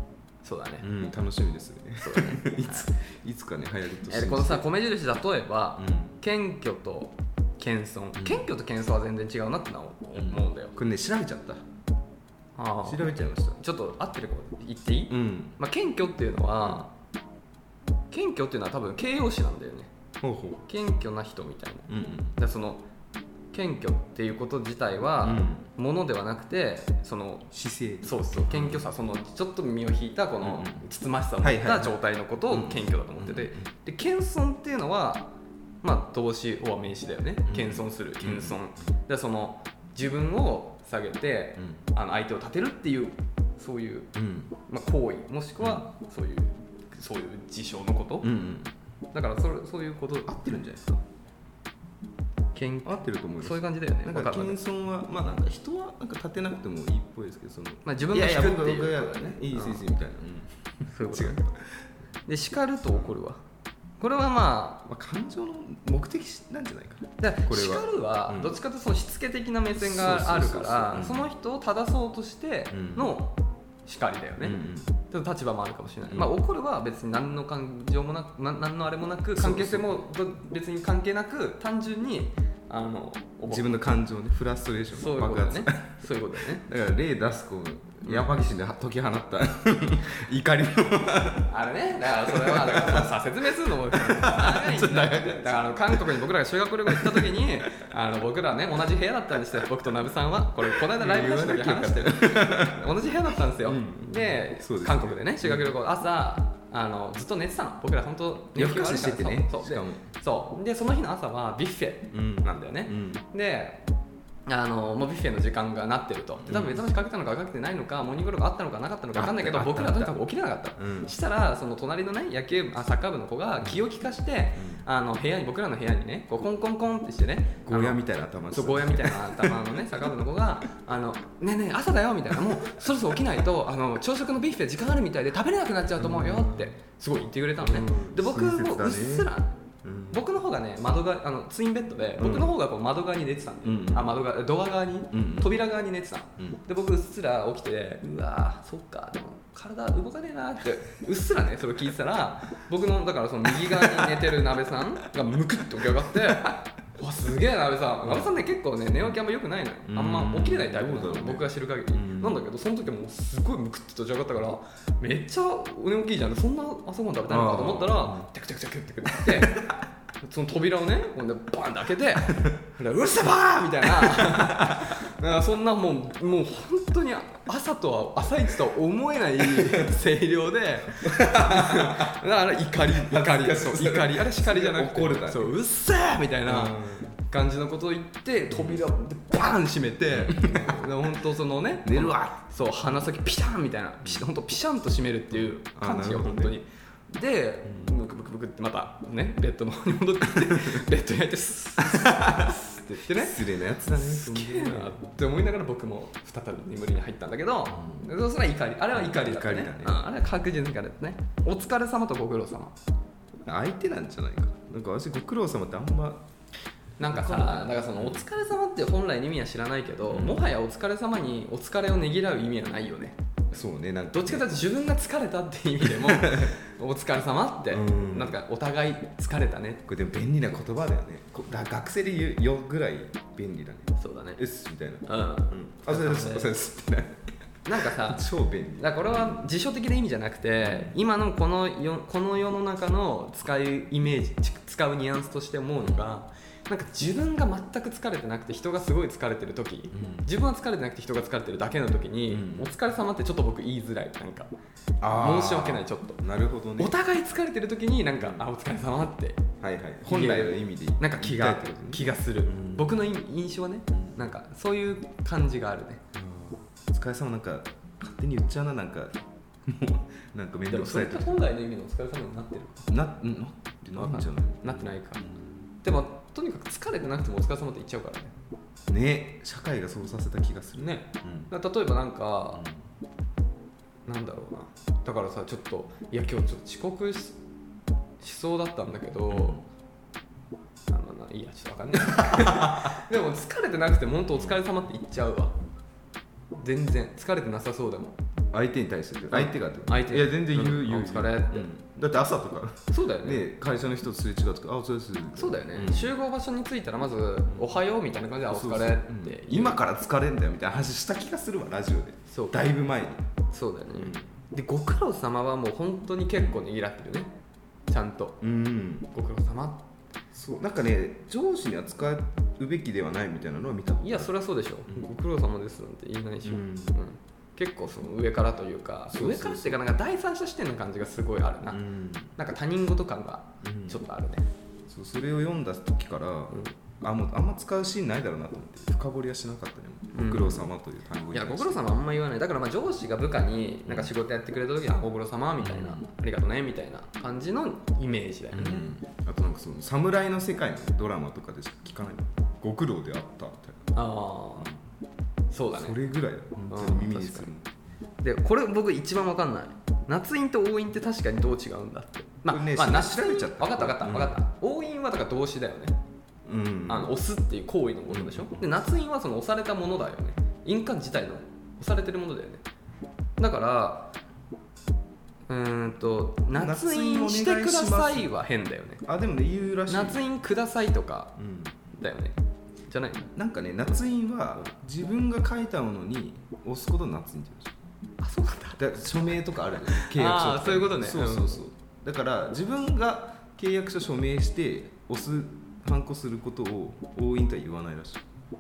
そうだね、 うん、楽しみですね。 そうだねいついつかね流行るとえこのさ米印例えば、 うん、 謙虚と謙遜、うん、謙虚と謙遜は全然違うなってのは思うんだよ、 これね調べちゃった。 あ調べちゃいました。 ちょっと合ってるか言っていい、 うんまあ、謙虚っていうのは、謙虚っていうのは多分形容詞なんだよね。 ほうほう。 謙虚な人みたいな、 うんうん、 だからその謙虚っていうこと自体は、うん、ものではなくてその姿勢、 そうそう謙虚さ、そのちょっと身を引いたこのつつましさを持った状態のことを謙虚だと思ってて、で謙遜っていうのはまあ動詞は名詞だよね。謙遜する、謙遜、でその自分を下げて、うん、あの相手を立てるっていうそういう、うんまあ、行為もしくはそういうそういう事象のこと、うんうん、だからそれそういうこと合ってるんじゃないですか。 合ってると思います。 そういう感じだよね。 なんか謙遜はまあなんか人はなんか立てなくてもいいっぽいですけど、そのまあ自分が引くっていうことだね。いいですいいですみたいな。 そういうこと。違う。で叱ると怒るわ。これはまあ、 まあ、感情の目的なんじゃないかな。 だからこれは叱るはどっちかというとそのしつけ的な目線があるからその人を正そうとしての叱りだよね。うんうん、立場もあるかもしれない。うん、まあ怒るは別に何の感情もなく何のあれもなく関係性も別に関係なく単純にあの自分の感情ね、フラストレーション爆発、そういうことだね。そういうことだね。 だから例出す子山岸で解き放った怒りのあれね、だからそれはだからさ説明するのも長いんだだからあの韓国に僕らが修学旅行行った時にあの僕らね同じ部屋だったんですよ。僕とナブさんはこれこの間ライブ出した時話してる同じ部屋だったんですよ。うん、で, で、ね、韓国でね修学旅行朝あのずっと寝てたの。僕ら本当夜更かししててね。 そうそうでそうでその日の朝はビュッフェなんだよね。うんうん、であのもうビュッフェの時間がなってると。で多分目覚ましかけたのかかけてないのかモーニングローがあったのかなかったのか分かんないけど僕らはとにかく起きれなかった。うん、したらその隣のね野球あサッカー部の子が気を利かして、うん、あの部屋に僕らの部屋にねこうコンコンコンってしてねゴーヤみたいな頭そうゴーヤみたいな頭のねサッカー部の子があのねえねえ朝だよみたいなもうそろそろ起きないとあの朝食のビュッフェ時間あるみたいで食べれなくなっちゃうと思うよってすごい言ってくれたのね。で僕もうっすらうん、僕の方がね窓があのツインベッドで、うん、僕の方がこう窓側に寝てたんで、うん、あ窓側ドア側に、うん、扉側に寝てたの、うん、で僕うっすら起きてうわーそっかでも体動かねえなってうっすらねそれを聞いてたら僕のだからその右側に寝てる鍋さんがむくって起き上がってわすげえ鍋さん鍋さんね結構ね寝起きあんま良くないのよ。あんま起きれないタイプなの、ね、僕が知る限り、うん、なんだけどその時もうすごいむくって立ち上がったからめっちゃお寝起きいいじゃん。そんな朝ごはん食べたいのかと思ったらテクテクテクテクってその扉をねバンって開けてうるせえばーみたいなそんなもうもう本当に朝とは朝一とは思えない声量でだから怒り怒りそう怒りあれ叱りじゃなくて怒るだそううっせーみたいな感じのことを言って扉をバーン閉めて本当そのね寝るわそう鼻先ピシャンみたいな本当ピシャンと閉めるっていう感じが本当に。で、ブクブクブクってまたねベッドの方に戻ってきてベッド焼いてスッスッスッって言ってね失礼なやつだねすげえなって思いながら僕も再び眠りに入ったんだけど、うん、それは怒りあれは怒りだったね、ねうん、あれは確実に怒りだったね。お疲れ様とご苦労様相手なんじゃないか。なんか私ご苦労様ってあんまなんかさだからそのお疲れ様って本来の意味は知らないけど、うん、もはやお疲れ様にお疲れをねぎらう意味はないよね。 そうね、なんかどっちかというと自分が疲れたっていう意味でもお疲れ様って、うん、なんかお互い疲れたね。 これでも便利な言葉だよね。だ学生で言うよぐらい便利だね。 そうだね。 うっすみたいな。うん。うん、 あ、 そうです、そうですってね。 なんかさ、 超便利。 だからこれは辞書的な意味じゃなくて、今のこのよこの世の中の使うイメージ、使うニュアンスとして思うのが。なんか自分が全く疲れてなくて人がすごい疲れてる時、うん、自分は疲れてなくて人が疲れてるだけの時に、うん、お疲れ様ってちょっと僕言いづらい。なんか申し訳ないちょっと。 なるほどね。 お互い疲れてる時になんかあお疲れ様ってはいはい本来の意味でなんか気が気がする、うん、僕の印象はね、うん、なんかそういう感じがあるね、 うん、お疲れ様なんか勝手に言っちゃうな。なんかもうなんか面倒くさい。 でもそれって本来の意味のお疲れ様になってるななってないんじゃない。 なってないか、うん、でもとにかく疲れてなくてもお疲れ様って言っちゃうからね。ね、社会がそうさせた気がするね、うん、例えばなんか、うん、なんだろうな。だからさちょっといや今日ちょっと遅刻 し, しそうだったんだけど、うん、あのないいやちょっと分かんないでも疲れてなくても本当お疲れ様って言っちゃうわ。全然疲れてなさそうでも相手に対して相手がって相手いや全然言う、うん、言うお疲れって、 うん、だって朝とかそうだよねね会社の人とすれ違うとかあお疲れですそうだよね、うん、集合場所に着いたらまずおはようみたいな感じでお疲れって、うん、 今から疲れんだよみたいな話した気がするわラジオでそうだいぶ前にそうだよね、うん、でご苦労様はもう本当に結構ねぎらってるねちゃんと、うん、ご苦労様そうなんかね上司には使うべきではないみたいなのは見たいやそりゃそうでしょ、うん、ご苦労様ですなんて言えないでしょ、うんうん、結構その上からというかそうそうそう上からっていうかなんか第三者視点の感じがすごいあるな、うん、なんか他人事感がちょっとあるね、 うん、そうそれを読んだ時から、うん、あもうあんま使うシーンないだろうなと思って深掘りはしなかったねご苦労様という単語に、 いやご苦労様あんま言わないだからまあ上司が部下になんか仕事やってくれた時はご苦労様みたいな、うん、ありがとねみたいな感じのイメージだよね、 うん、あとなんかその侍の世界のドラマとかでしか聞かないご苦労であったみたいなああそうだねそれぐらいだ本当に耳にするでこれ僕一番分かんない夏印と応印って確かにどう違うんだってまあ、ねまあ、夏調べちゃった分かった分かった分かった、うん、応印はだから動詞だよねうん、あの押すっていう行為のことでしょ、うん、で夏印はその押されたものだよね印鑑自体の押されてるものだよねだからうーんと夏印してくださいは変だよねあでもね言うらしい夏印くださいとかだよね、うん、じゃないなんかね夏印は自分が書いたものに押すことを夏印って言うでしょあそうなんだだ署名とかあるよね契約書とかあそういうことねそうそうそう、うん、だから自分が契約書署名して押すハンコすることを押印とは言わないらしい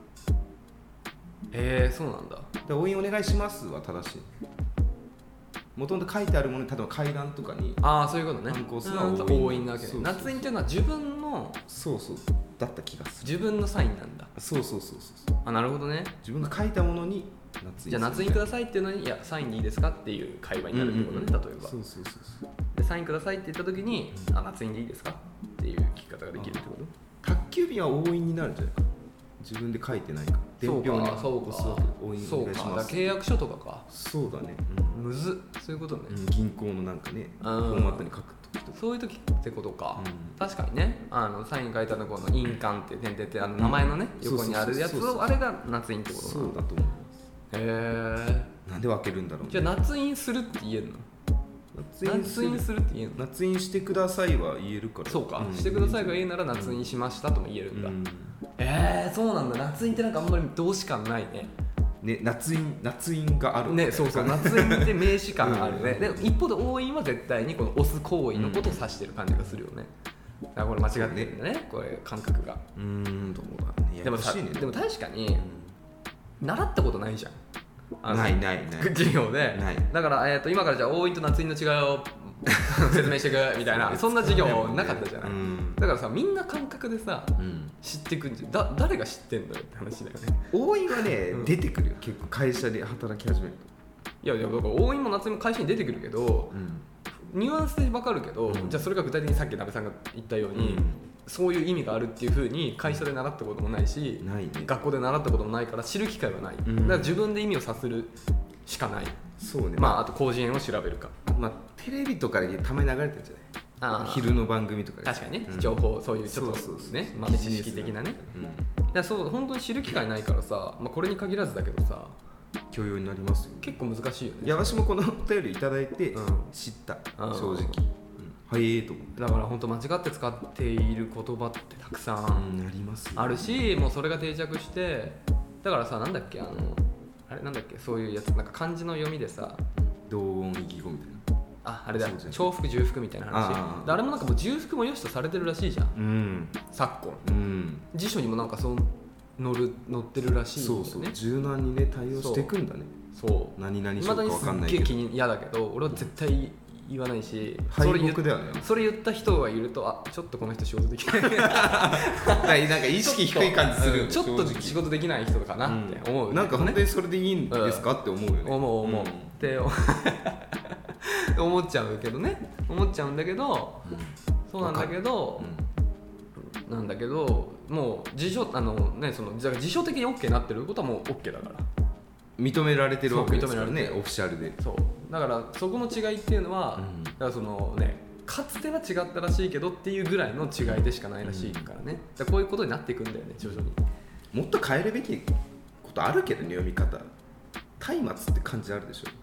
へえー、そうなんだで押印お願いしますは正しいもともと書いてあるものに例えば階段とかにああそういうことねハンコするのは押印なわけね夏印っていうのは自分のそうそうだった気がする自分のサインなんだそうそうそうそうあなるほどね自分が書いたものに夏印じゃあ夏印くださいっていうのにいやサインでいいですかっていう会話になるってことね、うんうんうん、例えばそうそうそうそうでサインくださいって言った時にあ夏印でいいですかっていう聞き方ができるってこと宅急便は押印になるんじゃないか自分で書いてないから伝票に押すわけ押印お願いしますそうかだ契約書とかかそうだね、 うん、むずそういうことね、 うん、銀行のなんかねフォーマットに書く時とかそういう時ってことか、うん、確かにねあのサイン書いたのこの印鑑って点々ってあの名前のね、うん、横にあるやつをあれが夏印ってことそうだと思いますへえなんで分けるんだろう、ね、 じゃあ夏印するって言えるの夏印するって言えるの夏印してくださいは言えるからそうか、うん、してくださいが言えなら夏印しましたとも言えるんだ、うん、えー、そうなんだ夏印ってなんかあんまり動詞感ないねね夏印夏印があるねそうそう夏印って名詞感があるね、うん、で一方で応印は絶対にこの押す行為のことを指してる感じがするよね、だからこれ間違ってるんだね、ねこれ感覚がうーんどうだねでもさ、ね、でも確かに、うん、習ったことないじゃんないないない授業でだから、えー、と今からじゃあ応印と夏印の違いを説明していくみたいなそんな授業なかったじゃない、うん、だからさみんな感覚でさ、うん、知ってくんじゃんだ誰が知ってんだよって話だよね応印はね、うん、出てくるよ結構会社で働き始めるといやいやだから応印も夏印も会社に出てくるけど、うん、ニュアンスで分かるけど、うん、じゃあそれが具体的にさっき鍋さんが言ったように、うんそういう意味があるっていう風に会社で習ったこともないしない、ね、 学校で習ったこともないから知る機会はない、うん、だから自分で意味を察するしかないそうねまああと広辞苑を調べるか、 まあ、テレビとかでたまに流れてるんじゃないあ昼の番組とかで確かにね、うん、情報そういうちょっとね豆知識的なね、うん、だからそう本当に知る機会ないからさ、まあ、これに限らずだけどさ教養になりますよ、ね、 結構難しいよねいや私もこのお便りいただいて知った、うん、正直はいと思ってだから本当間違って使っている言葉ってたくさんあります、ね、 あるしもうそれが定着してだからさなんだっけあのあれなんだっけそういうやつなんか漢字の読みでさ同音異義語みたいなああれだ重複重複みたいな話 あ, あれもなんかもう重複も良しとされてるらしいじゃん、うん、昨今、うん、辞書にもなんかそう載る載ってるらしいんだよねそうそう柔軟にね対応していくんだねそう何々しようか分かんないけどすっげえ嫌だけど俺は絶対言わないし敗北だよねそれ言った人がいるとあちょっとこの人仕事できないなんか意識低い感じするよねちょっと仕事できない人かなって思う、 うん、なんか本当にそれでいいんですか、うん、って思うよね思う思う、うん、って思っちゃうけどね思っちゃうんだけど、うん、そうなんだけど、うん、なんだけどもう辞書あのねその辞書的に OK になってることはもう OK だから認められてるわけですからねオフィシャルでそうだからそこの違いっていうのは、うん、だからそのねかつては違ったらしいけどっていうぐらいの違いでしかないらしいからね、うん、だからこういうことになっていくんだよね徐々にもっと変えるべきことあるけどね読み方松明って漢字あるでしょ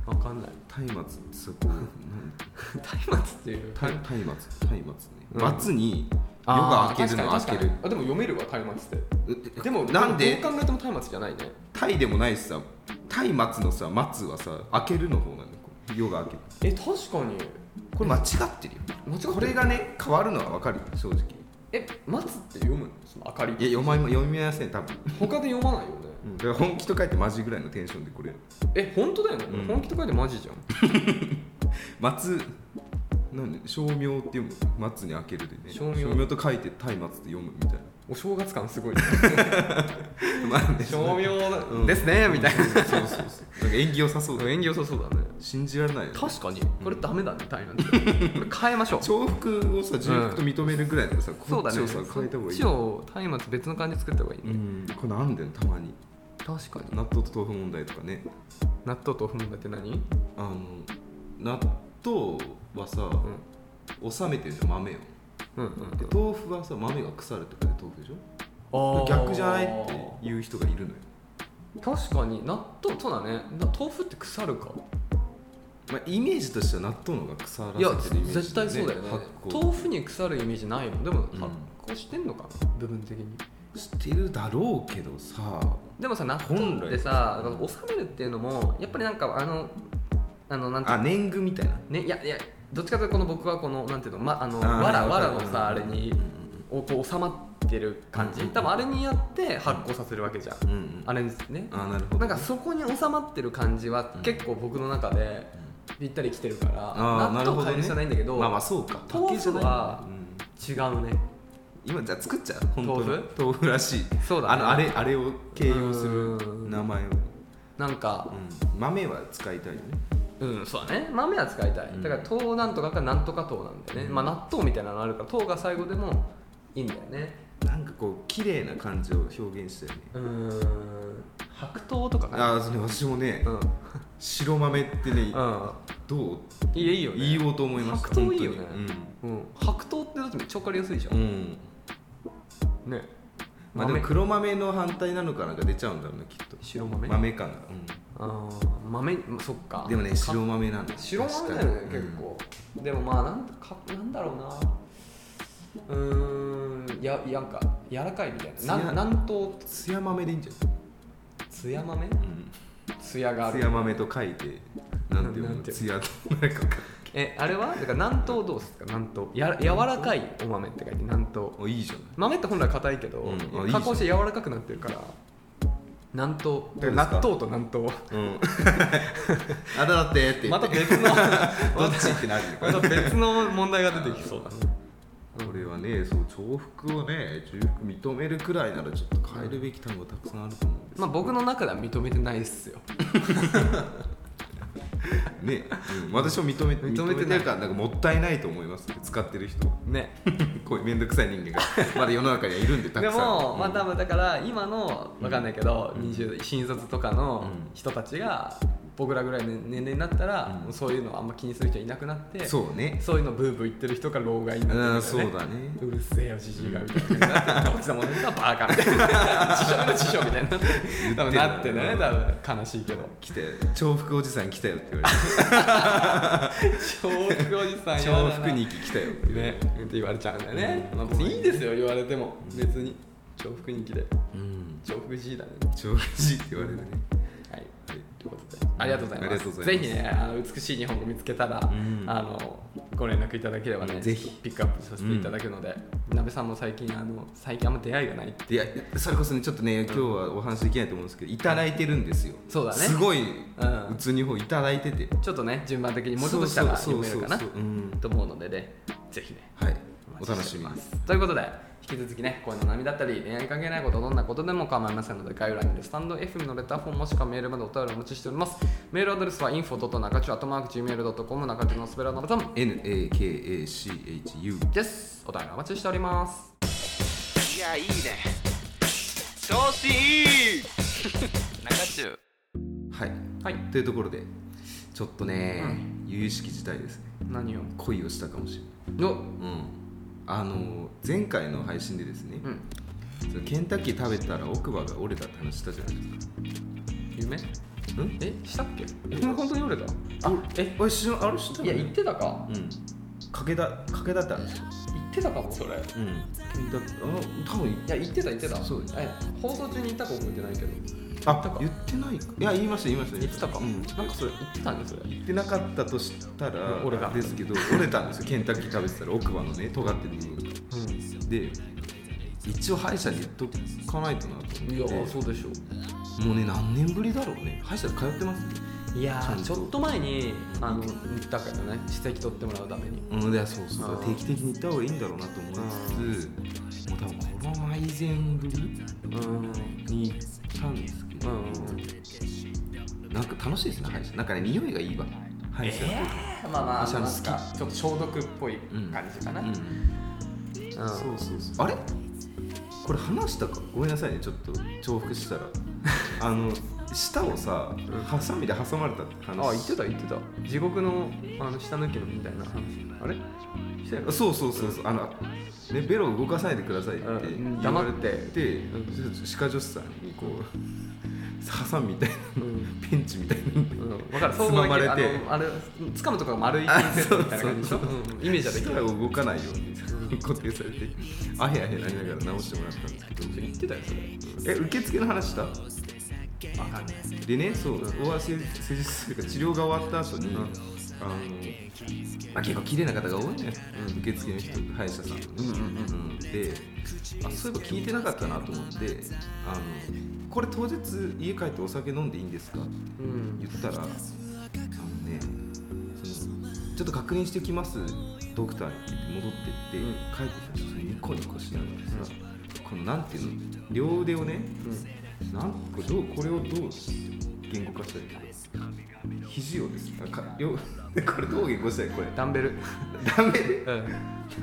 わかんない。 松明ってさ、こう松明っていう松明松明ね、松に夜が明けるの開ける。 あ、でも読めるわ、松明って。でもなんでどう考えても松明じゃないね。 松でもないしさ、松明のさ、松はさ、開けるの方なんだよ、夜が明ける。 え、確かにこれ間違ってるよ。 間違ってる。 これがね、変わるのは分かるよ、正直。 え、松って読むの？その明かり。 いや、読ま読みません、多分。 他で読まないよね。 うん、だから本気と書いてマジぐらいのテンションでこれ。 え、本当だよね、うん、本気と書いてマジじゃん。 松、なんで照明って読む、松に開けるでね、 照明、 照明と書いて松明って読むみたいな。 お正月感すごい、 ね。まあね、 照明ですね、うん、みたいな。 そうそうそう。なんか縁起良さそうだ、ね。 縁起良さそうだね。 信じられないよ、ね。 確かにこれダメだね、タイなんで。これ変えましょう。 重複をさ、重複と認めるぐらいのさ、 うん、 こっちをさ、変えた方がいい。 こっちを松明別の感じ作った方がいいね。 うん、これなんだよ、たまに。 確かに。 納豆と豆腐問題とかね。 納豆と豆腐問題って何？ あの納豆はさ、うん、収めてるじゃん、豆を。うんうん、で豆腐はさ、豆が腐るとかで豆腐でしょ。逆じゃないって言う人がいるのよ。 確かに納豆、そうだね。豆腐って腐るか。 まあ、イメージとしては納豆のが腐らせてるイメージ、ね、 いや絶対そうだよね。豆腐に腐るイメージないの。でも発酵してんのかな、部分的に。 してるだろうけどさ。 でもさ、納豆ってさ、収めるっていうのもやっぱりなんかあのあのなんていうの、 あ、年貢みたいな。 ね、いやいや、どっちかというとこの僕はこのなんていうの、ま、あのわらわらのさ、あれにこう収まってる感じ、多分あれにやって発酵させるわけじゃん、うんうん、あれですね。 あ、なるほど。 なんかそこに収まってる感じは結構僕の中でぴったりきてるから、 うん、 納豆変える必要ないんだけど、 まあまあそうか。 豆腐は違うね。 今じゃあ作っちゃう、 豆腐豆腐らしい。 そうだね。 あのあれあれを形容する名前をなんか、 うん、豆は使いたいよね。 うん、そうだね。豆は使いたい。だから豆なんとかかなんとか豆なんだよね、うん、まあ納豆みたいなのあるから豆が最後でもいいんだよね。 なんかこう綺麗な感じを表現したよね。 うーん、白桃とかかな。 ああ、それ私もね、うん、白豆ってね、うん、どういいよね、 言おうと思いました。 白桃いいよね、うんうん、白桃ってだってめっちゃ分かりやすいじゃん、うん、ね。 まあでも黒豆の反対なのかなんか出ちゃうんだろうね、きっと。 白豆豆かな、 うん、あ豆、そっか。 でもね、白豆なんだ。 白豆だよね、結構、うん、でもまあなんかなんだろうな、うーん、やなんか柔らかいみたいな。ななんとつや豆でいいんじゃない？ つや豆？うん、 つやがある。つや豆と書いてなんていうの？つやとなんかえ、あれはだから南東どうですか？南東や柔らかいお豆って書いて南東。 お、いいじゃん。 豆って本来硬いけど、うん、加工して柔らかくなってるから南東。納豆と南東、うん、 あだだってってまた別のどっちってなるまた別の問題が出てきそうだね。 これはね、そう重複をね、重複認めるくらいならちょっと変えるべき単語たくさんあると思うんです。 まあ僕の中では認めてないっすよね、うん、私も認めて認めてるからなんかもったいないと思います、使ってる人ねこういう面倒くさい人間がまだ世の中にはいるんでたくさん。 でも、うん、まあ多分だから今の分かんないけど、うん、にじゅう新卒とかの人たちが僕らぐらいの年齢になったら、うん、そういうのあんま気にする人いなくなって、 そうね、 そういうのブーブー言ってる人が老害になってるんだよね。 そうだね、 うるせえよじじいがみたいな、こっちのものがバカみたいな師匠の師匠みたいになって多分なってね、多分悲しいけど。 来て重複おじさん来たよって言われて重複おじさん重複に来たよってねって言われちゃうんだよね、うんまあ、別にいいですよ言われても、別に重複人気で、うん、重複 G だね、 重複 G って言われるね。 はい、はい、ということでありがとうございます。ぜひね、あの美しい日本語見つけたら、うん、あのご連絡いただければね、ぜひピックアップさせていただくので、うん、なべさんも最近あの最近あんま出会いがないって。 いや、それこそねちょっとね、今日はお話できないと思うんですけど、いただいてるんですよ。 そうだね、 すごい、うん、うつにほいただいてて、 ちょっとね順番的にもうちょっとしたら読めるかなと思うのでね、ぜひね、 はい、お楽しみに。 ということで引き続きね、恋の波だったり恋愛に関係ないこと、どんなことでも構いませんので、概要欄にいるスタンド エフエム のレターフォームもしくはメールまでお便りをお待ちしております。メールアドレスは インフォ ドットナカチュ アットマーク ジーメール ドットコム、 中地のスペラーのボタンエヌエーケーエーシーエイチユーです。お便りお待ちしております。 いや、いいね、調子いい中中はい、 はい、 というところでちょっとね、うん、由々しき事態ですね。 何を？ 恋をしたかもしれない。 お、 うん、あの前回の配信でですね、うん、ケンタッキー食べたら奥歯が折れたって話したじゃないですか。 夢？ んえしたっけえ本当に折れたあえ俺知らんあれ知ったのいや言ってたかうん掛けだ掛けだってあるんですよ言ってたかもそれうんだあ多分いや言ってた言ってたそうえ放送中に言ったか覚えてないけどあ言ってないかいや言いました言いました言ってたか、 うん、 なんかそれ言ってたんですよ言ってなかったとしたら、 うん、俺がですけど折れたんですよケンタッキー食べてたら奥歯のね尖ってる部分、うん、で一応歯医者に言っとかないとなと思っていやそうでしょうもうね何年ぶりだろうね歯医者通ってますいやーちょっと前にあの行ったからね歯石取ってもらうためにうんいやそうそう定期的に行った方がいいんだろうなと思いつつもう多分この埋前ぶりに行ったんですけど、うん、なんか楽しいですね歯医者なんかね匂いがいいわ歯医者って、 えー、まあまあなんかちょっと消毒っぽい感じかな、うんうんうん、 そうそうそうあれこれ話したかごめんなさいねちょっと重複したらあの舌をさハサミで挟まれたって話あ言ってた言ってた地獄のあの下抜きのみたいな話あれしたよそうそうそうそう、うん、あのねベロを動かさないでくださいって言われて、うん、で、うん、歯科助手さんにこうハサミみたいな、うん、ペンチみたいなので、うん、分かるつままれてあのあれ掴むとこが丸いピンセットみたいな感じでしょイメージはできる舌を動かないように固定されてあへあへなりながら直してもらったんですけど言ってたよそれえ受付の話したわかんないでね、そう、大橋施術というか治療が終わった後に、うん、あのまあ、結構綺麗な方が多いね、うん、受付の人、歯医者さん、うんうんうん、であ、そういえば聞いてなかったなと思ってあのこれ当日家帰ってお酒飲んでいいんですかって言ったら、うん、あのねそのちょっと確認してきますドクターにって言って戻ってって、うん、帰ってきたらニコニコしながらさ、うん、このなんていうの両腕をね、うん、なんかどうこれをどう言語化したらいいか肘をですねか両これどう言語したらいいこれダンベルダンベル、 うん、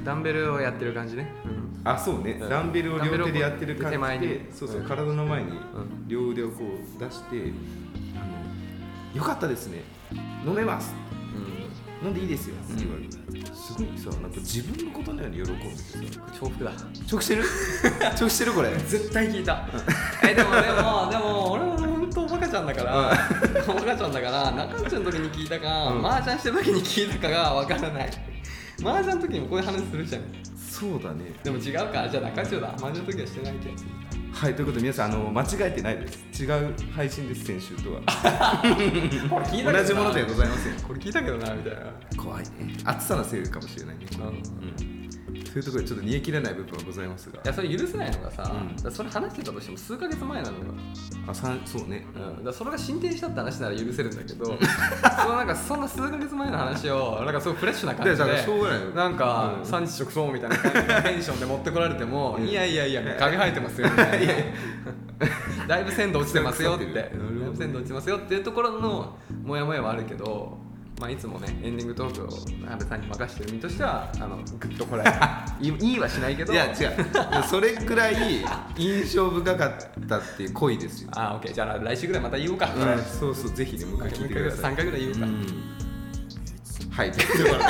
ダンベルをやってる感じね、 うん、あそうね、うん、ダンベルを両手でやってる感じで手前にそうそう、うん、体の前に両腕をこう出して、うん、あのよかったですね飲めます、うん、飲んでいいですよって言われて、うん、すごいさなんか自分のことのように喜んでてさ重複だ重複してる重複してるこれ絶対聞いたえでもでもでも俺も本当バカちゃんだからバカちゃんだから中内の時に聞いたか、うん、麻雀してる時に聞いたかが分からない麻雀の時にもこういう話するじゃんそうだねでも違うかじゃあ中内だ麻雀の時はしてないってやつはいということで皆さんあの間違えてないです違う配信です先週とはこれ聞いたけどな同じものではございませんこれ聞いたけどなみたいな怖いね暑さのせいかもしれないね、うんうんそういうところでちょっと煮え切れない部分はございますがいやそれ許せないのがさ、うん、だそれ話してたとしても数ヶ月前なのよあさそうね、 うん、だそれが進展したって話なら許せるんだけどそのなんかそんな数ヶ月前の話をなんかすごいフレッシュな感じでなんか産地直送みたいな感じのテンションで持ってこられても、うん、いやいやいや影生えてますよみたいなだいぶ鮮度落ちてますよってだいぶ鮮度落ちてますよっていうところのモヤモヤはあるけどまあ、いつもねエンディングトークを安部さんに任せてる身としてはあのグッとこらえるいいはしないけどいや違うそれくらい印象深かったっていう恋ですよああオッケーじゃあ来週ぐらいまた言おうか、 うん、そうそうぜひねもう一回聞いてくださいさんかいぐらい言おうか、うん、 はいということで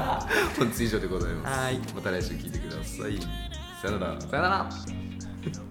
本日以上でございますはいまた来週聞いてくださいさよならさよなら